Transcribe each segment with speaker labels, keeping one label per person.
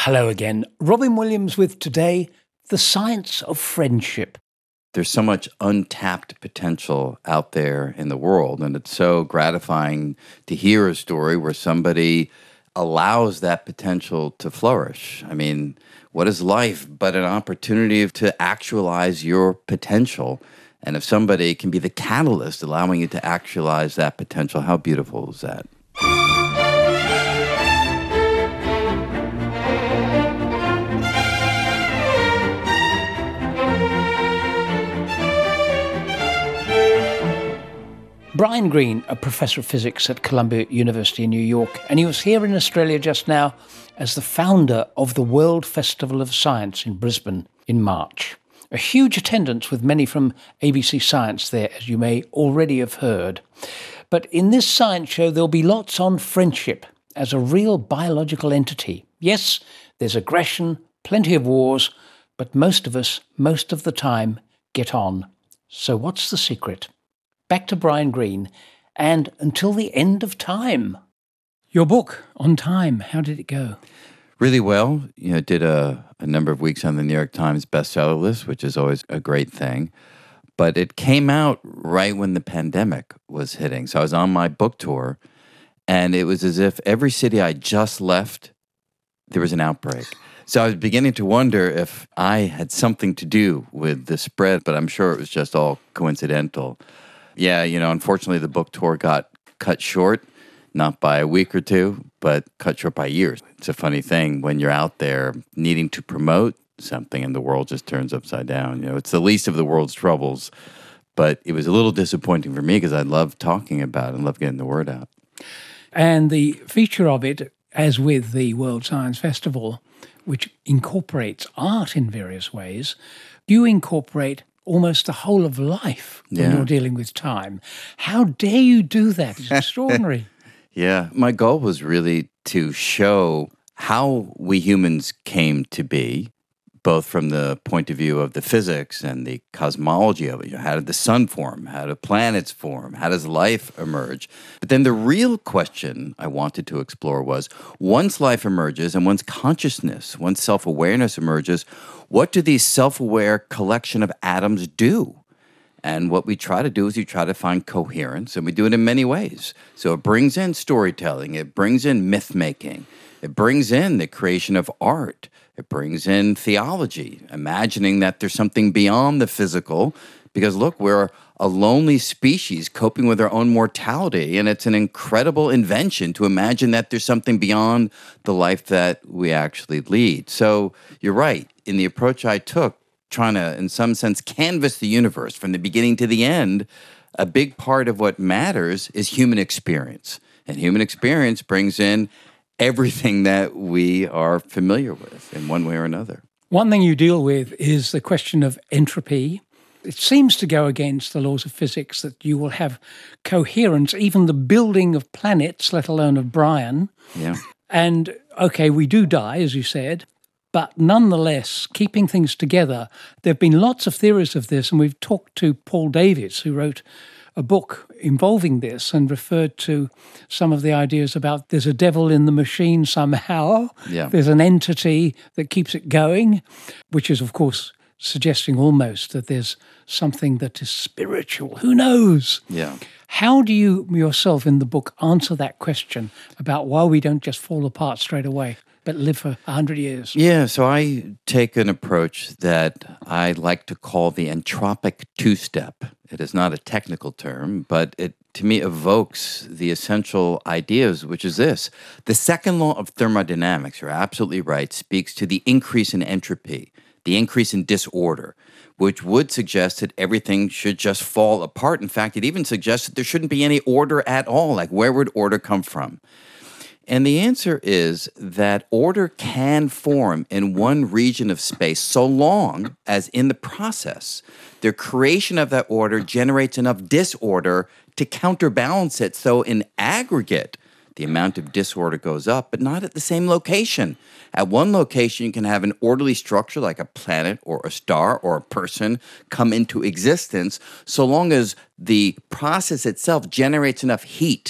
Speaker 1: Hello again. Robin Williams with today, The Science of Friendship.
Speaker 2: There's so much untapped potential out there in the world, and it's so gratifying to hear a story where somebody allows that potential to flourish. I mean, what is life but an opportunity to actualize your potential? And if somebody can be the catalyst allowing you to actualize that potential, how beautiful is that?
Speaker 1: Brian Greene, a professor of physics at Columbia University in New York, and he was here in Australia just now as the founder of the World Festival of Science in Brisbane in March. A huge attendance with many from ABC Science there, as you may already have heard. But in this science show, there'll be lots on friendship as a real biological entity. Yes, there's aggression, plenty of wars, but most of us, most of the time, get on. So what's the secret? Back to Brian Greene, and Until the End of Time. Your book, On Time, how did it go?
Speaker 2: Really well. Did a number of weeks on the New York Times bestseller list, which is always a great thing. But it came out right when the pandemic was hitting. So I was on my book tour, and it was as if every city I just left, there was an outbreak. So I was beginning to wonder if I had something to do with the spread, but I'm sure it was just all coincidental. Yeah, unfortunately the book tour got cut short, not by a week or two, but cut short by years. It's a funny thing when you're out there needing to promote something and the world just turns upside down. It's the least of the world's troubles, but it was a little disappointing for me because I love talking about it and love getting the word out.
Speaker 1: And the feature of it, as with the World Science Festival, which incorporates art in various ways, you incorporate almost the whole of life when you're dealing with time. How dare you do that? It's extraordinary.
Speaker 2: Yeah, my goal was really to show how we humans came to be, both from the point of view of the physics and the cosmology of it. How did the sun form? How do planets form? How does life emerge? But then the real question I wanted to explore was, once life emerges and once consciousness, once self-awareness emerges, what do these self-aware collection of atoms do? And what we try to do is we try to find coherence, and we do it in many ways. So it brings in storytelling, it brings in myth-making, it brings in the creation of art, it brings in theology, imagining that there's something beyond the physical, because look, we're a lonely species coping with our own mortality, and it's an incredible invention to imagine that there's something beyond the life that we actually lead. So you're right, in the approach I took, trying to, in some sense, canvas the universe from the beginning to the end, a big part of what matters is human experience. And human experience brings in everything that we are familiar with in one way or another.
Speaker 1: One thing you deal with is the question of entropy. It seems to go against the laws of physics that you will have coherence, even the building of planets, let alone of Brian.
Speaker 2: Yeah.
Speaker 1: And, okay, we do die, as you said, but nonetheless, keeping things together, there have been lots of theories of this, and we've talked to Paul Davies, who wrote a book involving this and referred to some of the ideas about there's a devil in the machine somehow.
Speaker 2: Yeah.
Speaker 1: There's an entity that keeps it going, which is, of course, suggesting almost that there's something that is spiritual. Who knows?
Speaker 2: Yeah.
Speaker 1: How do you yourself in the book answer that question about why we don't just fall apart straight away, but live for 100 years?
Speaker 2: Yeah, so I take an approach that I like to call the entropic two-step. It is not a technical term, but it, to me, evokes the essential ideas, which is this. The second law of thermodynamics, you're absolutely right, speaks to the increase in entropy, the increase in disorder, which would suggest that everything should just fall apart. In fact, it even suggests that there shouldn't be any order at all. Like, where would order come from? And the answer is that order can form in one region of space so long as in the process, the creation of that order generates enough disorder to counterbalance it. So in aggregate, the amount of disorder goes up, but not at the same location. At one location, you can have an orderly structure like a planet or a star or a person come into existence so long as the process itself generates enough heat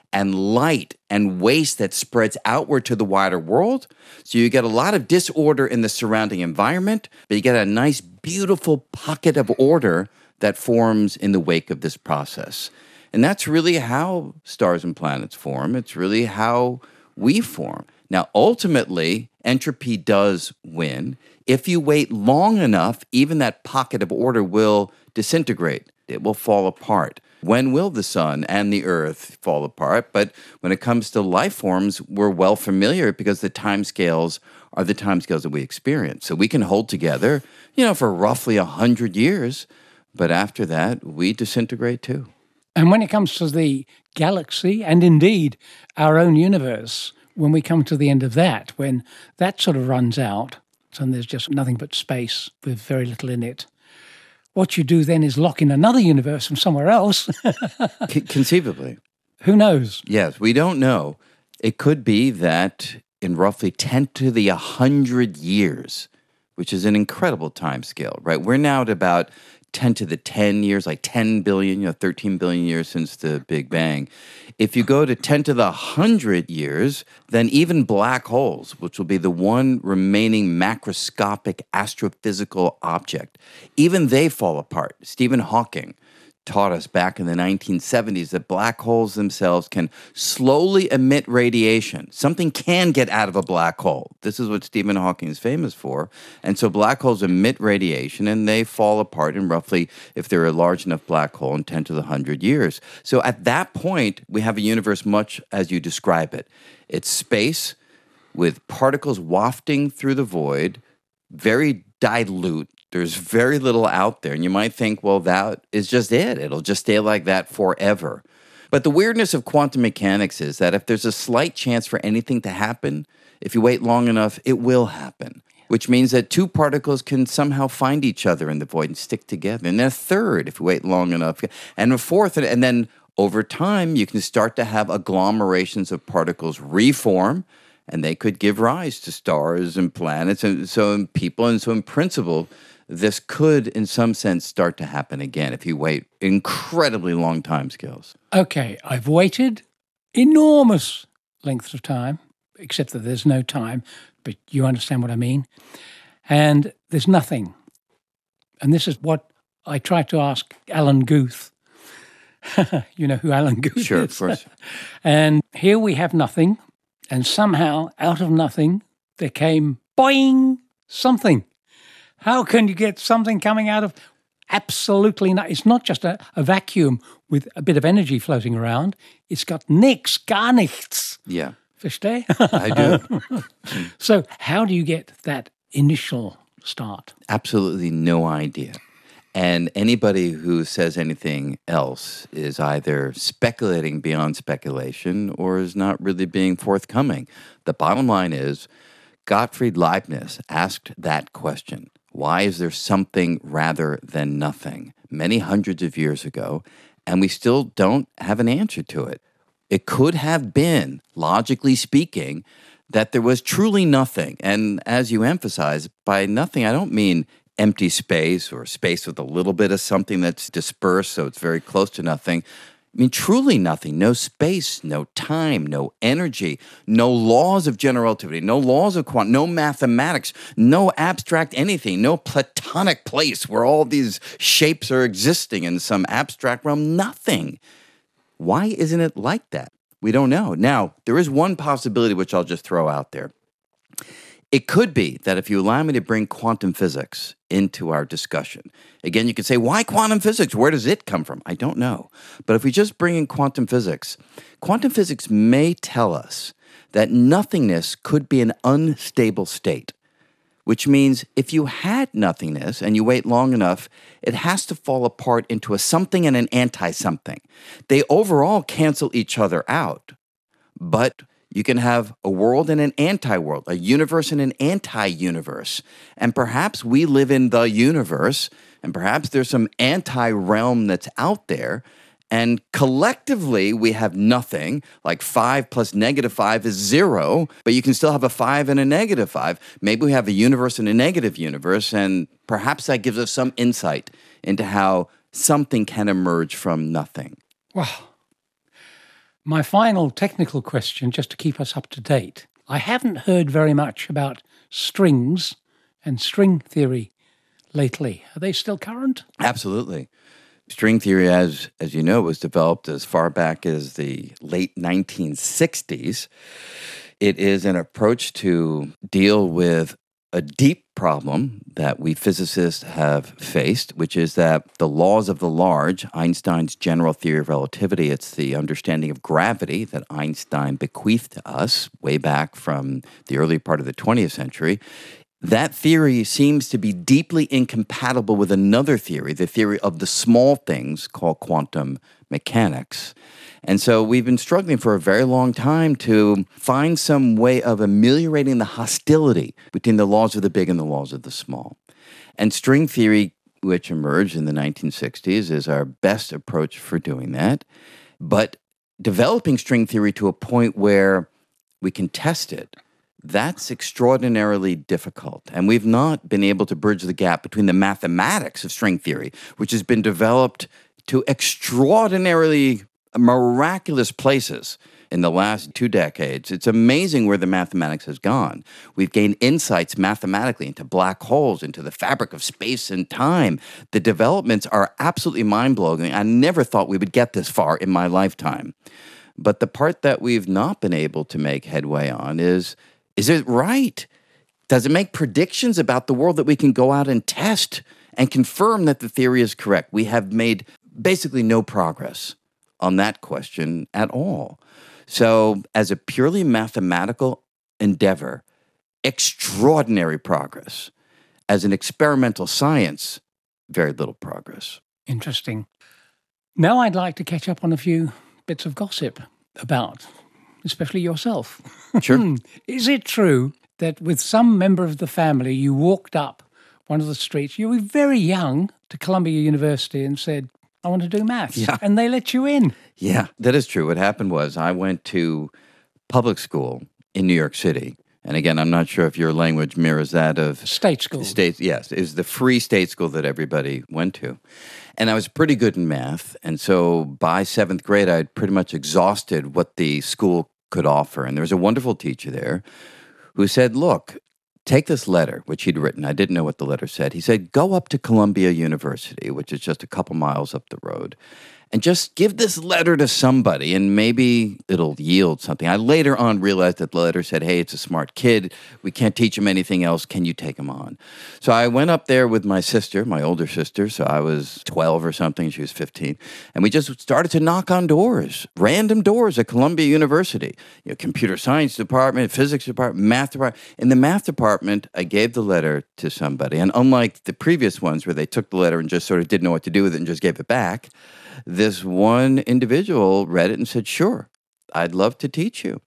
Speaker 2: and light and waste that spreads outward to the wider world. So you get a lot of disorder in the surrounding environment, but you get a nice, beautiful pocket of order that forms in the wake of this process. And that's really how stars and planets form. It's really how we form. Now, ultimately, entropy does win. If you wait long enough, even that pocket of order will disintegrate. It will fall apart. When will the sun and the earth fall apart? But when it comes to life forms, we're well familiar because the timescales are the timescales that we experience. So we can hold together, for roughly 100 years, but after that, we disintegrate too.
Speaker 1: And when it comes to the galaxy and indeed our own universe, when we come to the end of that, when that sort of runs out, and there's just nothing but space with very little in it, what you do then is lock in another universe from somewhere else.
Speaker 2: Conceivably.
Speaker 1: Who knows?
Speaker 2: Yes, we don't know. It could be that in roughly 10 to the 100 years, which is an incredible time scale, right? We're now at about 10 to the 10 years, like 10 billion, 13 billion years since the Big Bang. If you go to 10 to the 100 years, then even black holes, which will be the one remaining macroscopic astrophysical object, even they fall apart. Stephen Hawking taught us back in the 1970s that black holes themselves can slowly emit radiation. Something can get out of a black hole. This is what Stephen Hawking is famous for. And so black holes emit radiation and they fall apart in roughly, if they're a large enough black hole, in 10 to the 100 years. So at that point, we have a universe much as you describe it. It's space with particles wafting through the void, very dilute. There's very little out there. And you might think, well, that is just it. It'll just stay like that forever. But the weirdness of quantum mechanics is that if there's a slight chance for anything to happen, if you wait long enough, it will happen, which means that two particles can somehow find each other in the void and stick together. And then a third, if you wait long enough, and a fourth, and then over time, you can start to have agglomerations of particles reform, and they could give rise to stars and planets and so in people. And so in principle, this could, in some sense, start to happen again if you wait incredibly long time scales.
Speaker 1: Okay, I've waited enormous lengths of time, except that there's no time, but you understand what I mean. And there's nothing. And this is what I tried to ask Alan Guth. You know who Alan Guth is?
Speaker 2: Sure, of course.
Speaker 1: And here we have nothing, and somehow out of nothing there came, boing, something. How can you get something coming out of absolutely nothing? It's not just a vacuum with a bit of energy floating around. It's got nix, gar nichts.
Speaker 2: Yeah.
Speaker 1: Versteh?
Speaker 2: I do.
Speaker 1: So how do you get that initial start?
Speaker 2: Absolutely no idea. And anybody who says anything else is either speculating beyond speculation or is not really being forthcoming. The bottom line is, Gottfried Leibniz asked that question. Why is there something rather than nothing? Many hundreds of years ago, and we still don't have an answer to it. It could have been, logically speaking, that there was truly nothing. And as you emphasize, by nothing, I don't mean empty space or space with a little bit of something that's dispersed, so it's very close to nothing. I mean, truly nothing. No space, no time, no energy, no laws of general relativity, no laws of quantum, no mathematics, no abstract anything, no platonic place where all these shapes are existing in some abstract realm. Nothing. Why isn't it like that? We don't know. Now, there is one possibility which I'll just throw out there. It could be that if you allow me to bring quantum physics into our discussion, again, you could say, why quantum physics? Where does it come from? I don't know. But if we just bring in quantum physics may tell us that nothingness could be an unstable state, which means if you had nothingness and you wait long enough, it has to fall apart into a something and an anti-something. They overall cancel each other out, but you can have a world and an anti-world, a universe and an anti-universe. And perhaps we live in the universe, and perhaps there's some anti-realm that's out there, and collectively we have nothing, like 5 plus -5 is 0, but you can still have a 5 and a -5. Maybe we have a universe and a negative universe, and perhaps that gives us some insight into how something can emerge from nothing.
Speaker 1: Wow. My final technical question, just to keep us up to date. I haven't heard very much about strings and string theory lately. Are they still current?
Speaker 2: Absolutely. String theory, as you know, was developed as far back as the late 1960s. It is an approach to deal with a deep problem that we physicists have faced, which is that the laws of the large, Einstein's general theory of relativity, it's the understanding of gravity that Einstein bequeathed to us way back from the early part of the 20th century. That theory seems to be deeply incompatible with another theory, the theory of the small things called quantum mechanics. And so we've been struggling for a very long time to find some way of ameliorating the hostility between the laws of the big and the laws of the small. And string theory, which emerged in the 1960s, is our best approach for doing that. But developing string theory to a point where we can test it, that's extraordinarily difficult. And we've not been able to bridge the gap between the mathematics of string theory, which has been developed to extraordinarily miraculous places in the last 2 decades. It's amazing where the mathematics has gone. We've gained insights mathematically into black holes, into the fabric of space and time. The developments are absolutely mind-blowing. I never thought we would get this far in my lifetime. But the part that we've not been able to make headway on is it right? Does it make predictions about the world that we can go out and test and confirm that the theory is correct? We have made basically no progress on that question at all. So as a purely mathematical endeavor, extraordinary progress. As an experimental science, very little progress.
Speaker 1: Interesting. Now I'd like to catch up on a few bits of gossip about, especially yourself.
Speaker 2: Sure.
Speaker 1: Is it true that with some member of the family, you walked up one of the streets, you were very young, to Columbia University and said, I want to do maths.
Speaker 2: Yeah.
Speaker 1: And they let you in.
Speaker 2: Yeah, that is true. What happened was I went to public school in New York City. And again, I'm not sure if your language mirrors that of
Speaker 1: State school.
Speaker 2: Yes, it was the free state school that everybody went to. And I was pretty good in math. And so by 7th grade, I'd pretty much exhausted what the school could offer. And there was a wonderful teacher there who said, look, take this letter, which he'd written. I didn't know what the letter said. He said, go up to Columbia University, which is just a couple miles up the road, and just give this letter to somebody and maybe it'll yield something. I later on realized that the letter said, hey, it's a smart kid. We can't teach him anything else. Can you take him on? So I went up there with my sister, my older sister. So I was 12 or something. She was 15. And we just started to knock on doors, random doors at Columbia University. You know, computer science department, physics department, math department. In the math department, I gave the letter to somebody. And unlike the previous ones where they took the letter and just sort of didn't know what to do with it and just gave it back, this one individual read it and said, sure, I'd love to teach you.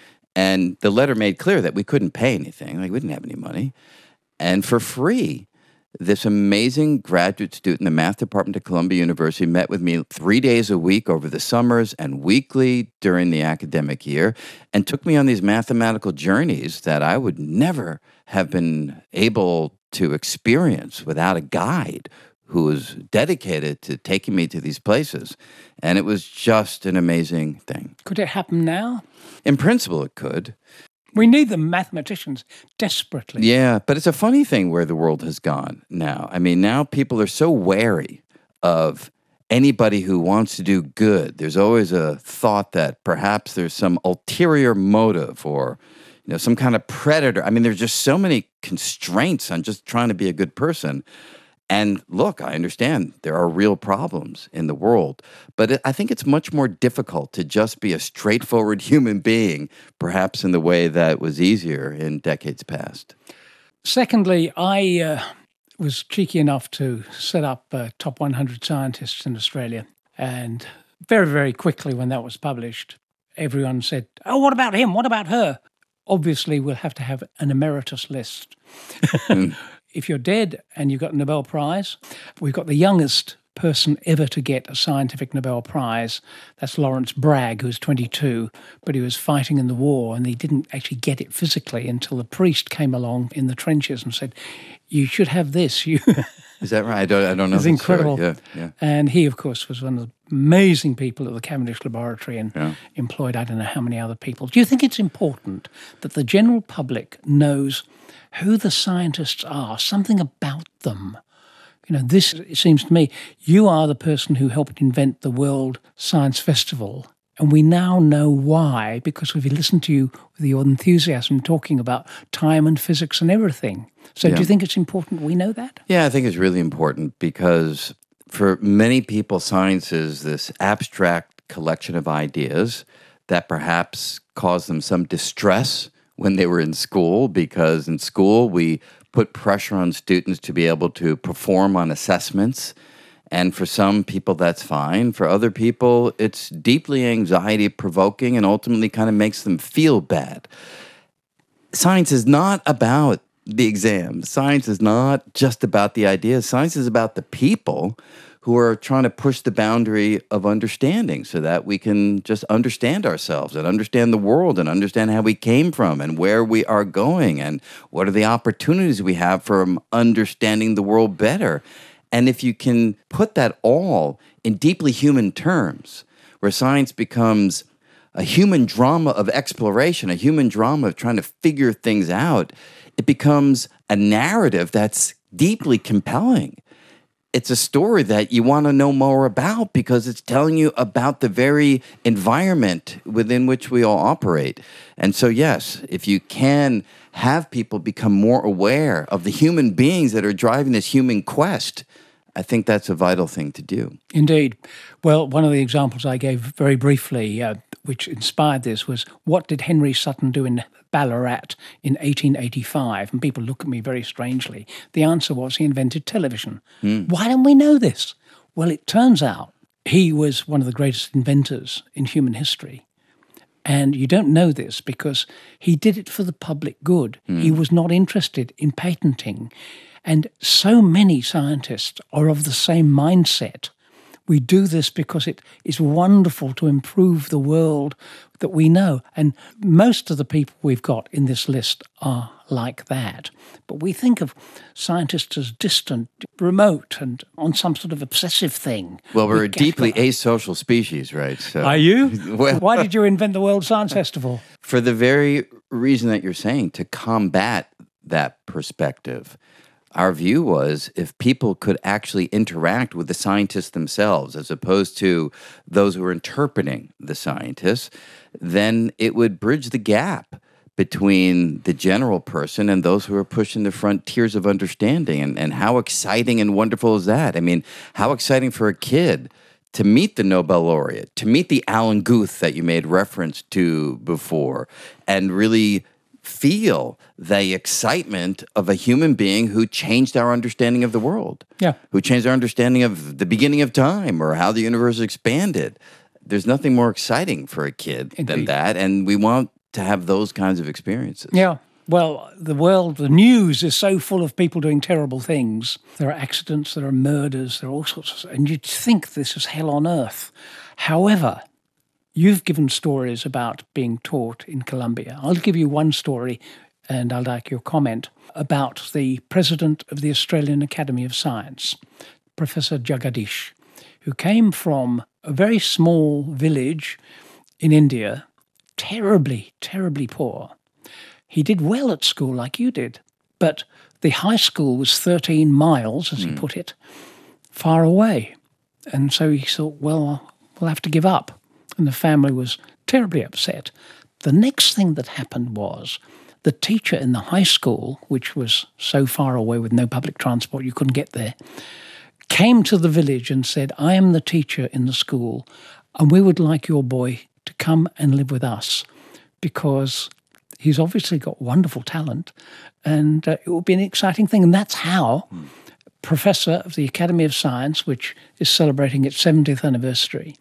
Speaker 2: And the letter made clear that we couldn't pay anything. Like, we didn't have any money. And for free, this amazing graduate student in the math department at Columbia University met with me 3 days a week over the summers and weekly during the academic year and took me on these mathematical journeys that I would never have been able to experience without a guide who was dedicated to taking me to these places. And it was just an amazing thing.
Speaker 1: Could it happen now?
Speaker 2: In principle, it could.
Speaker 1: We need the mathematicians desperately.
Speaker 2: Yeah, but it's a funny thing where the world has gone now. I mean, now people are so wary of anybody who wants to do good. There's always a thought that perhaps there's some ulterior motive or some kind of predator. I mean, there's just so many constraints on just trying to be a good person. And look, I understand there are real problems in the world, but I think it's much more difficult to just be a straightforward human being, perhaps in the way that was easier in decades past.
Speaker 1: Secondly, I was cheeky enough to set up Top 100 Scientists in Australia. And very, very quickly when that was published, everyone said, oh, what about him? What about her? Obviously, we'll have to have an emeritus list. If you're dead and you've got a Nobel Prize, we've got the youngest person ever to get a scientific Nobel Prize. That's Lawrence Bragg, who was 22, but he was fighting in the war and he didn't actually get it physically until the priest came along in the trenches and said, you should have this.
Speaker 2: Is that right? I don't know.
Speaker 1: It's incredible.
Speaker 2: Yeah.
Speaker 1: And he, of course, was one of the amazing people at the Cavendish Laboratory and employed I don't know how many other people. Do you think it's important that the general public knows who the scientists are, something about them? This, it seems to me, you are the person who helped invent the World Science Festival, and we now know why, because we've listened to you with your enthusiasm talking about time and physics and everything. So do you think it's important we know that?
Speaker 2: Yeah, I think it's really important because for many people, science is this abstract collection of ideas that perhaps caused them some distress when they were in school, because in school we put pressure on students to be able to perform on assessments. And for some people, that's fine. For other people, it's deeply anxiety-provoking and ultimately kind of makes them feel bad. Science is not about the exam. Science is not just about the ideas. Science is about the people who are trying to push the boundary of understanding so that we can just understand ourselves and understand the world and understand how we came from and where we are going and what are the opportunities we have for understanding the world better. And if you can put that all in deeply human terms, where science becomes a human drama of exploration, a human drama of trying to figure things out, it becomes a narrative that's deeply compelling. It's a story that you want to know more about because it's telling you about the very environment within which we all operate. And so, yes, if you can have people become more aware of the human beings that are driving this human quest, I think that's a vital thing to do.
Speaker 1: Indeed. Well, one of the examples I gave very briefly, which inspired this, was what did Henry Sutton do in Ballarat in 1885? And people look at me very strangely. The answer was he invented television. Why don't we know this? Well, it turns out he was one of the greatest inventors in human history. And you don't know this because he did it for the public good. He was not interested in patenting. And so many scientists are of the same mindset. We do this because it is wonderful to improve the world that we know. And most of the people we've got in this list are like that. But we think of scientists as distant, remote, and on some sort of obsessive thing.
Speaker 2: Well, we're a deeply asocial species, right? So,
Speaker 1: are you? Well, why did you invent the World Science Festival?
Speaker 2: For the very reason that you're saying, to combat that perspective. Our view was if people could actually interact with the scientists themselves as opposed to those who are interpreting the scientists, then it would bridge the gap between the general person and those who are pushing the frontiers of understanding. And how exciting and wonderful is that? I mean, how exciting for a kid to meet the Nobel laureate, to meet the Alan Guth that you made reference to before, and really feel the excitement of a human being who changed our understanding of the world, who changed our understanding of the beginning of time or how the universe expanded. There's nothing more exciting for a kid than that, and we want to have those kinds of experiences.
Speaker 1: Yeah. Well, the news is so full of people doing terrible things. There are accidents, there are murders, there are all sorts of, and you'd think this is hell on earth. However, you've given stories about being taught in Columbia. I'll give you one story, and I'd like your comment, about the president of the Australian Academy of Science, Professor Jagadish, who came from a very small village in India, terribly, terribly poor. He did well at school like you did, but the high school was 13 miles, as he put it, far away. And so he thought, well, we'll have to give up. And the family was terribly upset. The next thing that happened was the teacher in the high school, which was so far away with no public transport, you couldn't get there, came to the village and said, I am the teacher in the school, and we would like your boy to come and live with us because he's obviously got wonderful talent and it will be an exciting thing. And that's how Professor of the Academy of Science, which is celebrating its 70th anniversary,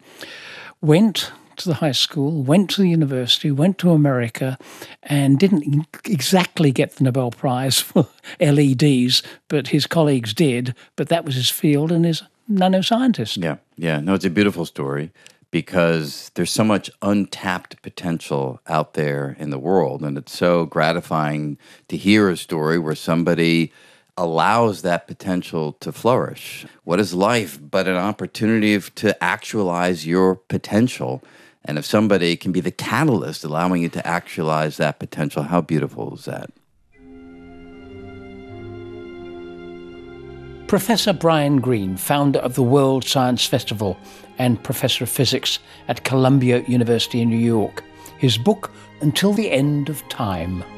Speaker 1: went to the high school, went to the university, went to America, and didn't exactly get the Nobel Prize for LEDs, but his colleagues did. But that was his field and is nanoscientist.
Speaker 2: Yeah. No, it's a beautiful story because there's so much untapped potential out there in the world. And it's so gratifying to hear a story where somebody allows that potential to flourish. What is life but an opportunity to actualize your potential? And if somebody can be the catalyst allowing you to actualize that potential, how beautiful is that?
Speaker 1: Professor Brian Greene, founder of the World Science Festival and Professor of Physics at Columbia University in New York. His book, Until the End of Time.